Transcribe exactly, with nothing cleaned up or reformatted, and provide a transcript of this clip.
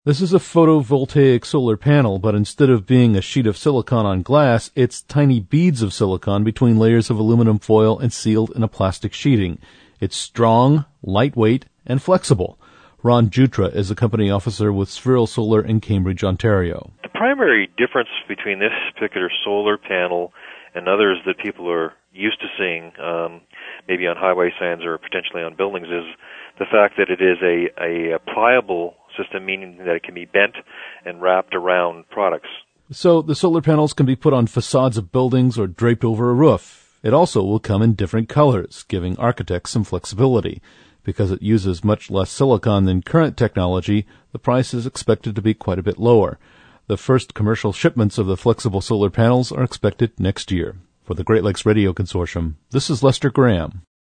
This is a photovoltaic solar panel, but instead of being a sheet of silicon on glass, it's tiny beads of silicon between layers of aluminum foil and sealed in a plastic sheeting. It's strong, lightweight, and flexible. Ron Jutra is a company officer with Sphyril Solar in Cambridge, Ontario. The primary difference between this particular solar panel and others that people are used to seeing, um, maybe on highway signs or potentially on buildings, is the fact that it is a, a pliable system, meaning that it can be bent and wrapped around products. So the solar panels can be put on facades of buildings or draped over a roof. It also will come in different colors, giving architects some flexibility. Because it uses much less silicon than current technology, the price is expected to be quite a bit lower. The first commercial shipments of the flexible solar panels are expected next year. For the Great Lakes Radio Consortium, this is Lester Graham.